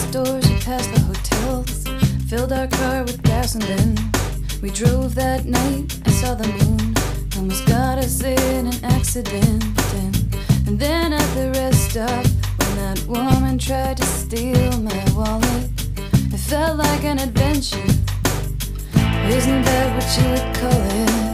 stores, we passed the hotels, filled our car with gas, and then we drove that night and saw the moon. Almost got us in an accident. And then at the rest stop, when that woman tried to steal my wallet, it felt like an adventure. Isn't that what you would call it?